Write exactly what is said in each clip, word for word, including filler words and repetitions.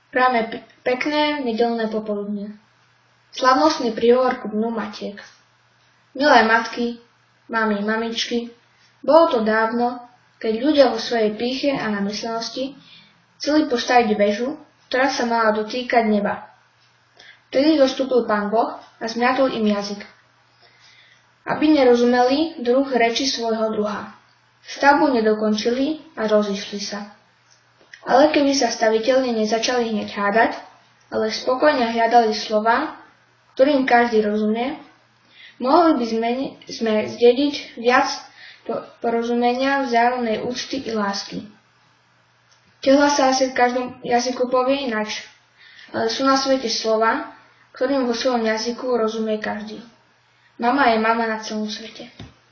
Práve p- pekné nedeľné popoludne. Slavnostný príhovor ku dnu matiek. Milé matky, mami, mamičky, bolo to dávno, keď ľudia vo svojej pýche a namyslenosti chceli postaviť väžu, ktorá sa mala dotýkať neba. Vtedy zostúpil Pán Boh a zmiatol im jazyk, aby nerozumeli druh reči svojho druha. Stavbu nedokončili a rozišli sa. Ale keby sa staviteľne nezačali hneď hádať, ale spokojne hľadali slova, ktorým každý rozumie, mohli by sme, sme zdediť viac porozumenia, vzájomnej úcty i lásky. Tela sa asi v každom jazyku povie inač, ale sú na svete slova, ktorým vo svojom jazyku rozumie každý. Mama je mama na celom svete.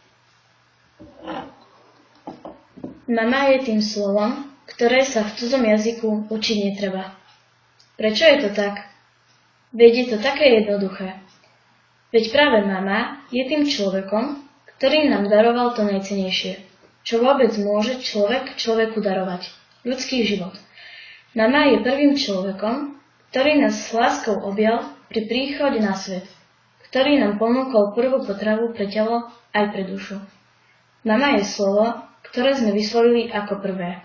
Mama je tým slovom, ktoré sa v cudzom jazyku učiť netreba. Prečo je to tak? Veď je to také jednoduché. Veď práve mama je tým človekom, ktorý nám daroval to najcennejšie, čo vôbec môže človek človeku darovať. Ľudský život. Mama je prvým človekom, ktorý nás s láskou objal pri príchode na svet, ktorý nám ponúkol prvú potravu pre telo aj pre dušu. Mama je slovo, ktoré sme vyslovili ako prvé.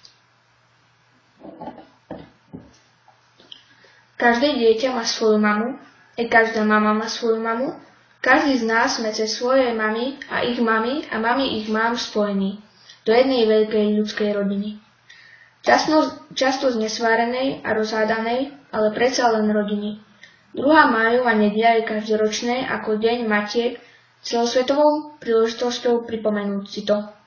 Každé dieťa má svoju mamu, aj každá mama má svoju mamu. Každý z nás sme cez svoje mamy a ich mamy a mamy ich mám spojení do jednej veľkej ľudskej rodiny. Často, často znesvárenej a rozhádanej, ale predsa len rodiny. Druhá májová nedeľa je každoročné ako Deň matiek celosvetovou príležitosťou pripomenúť si to.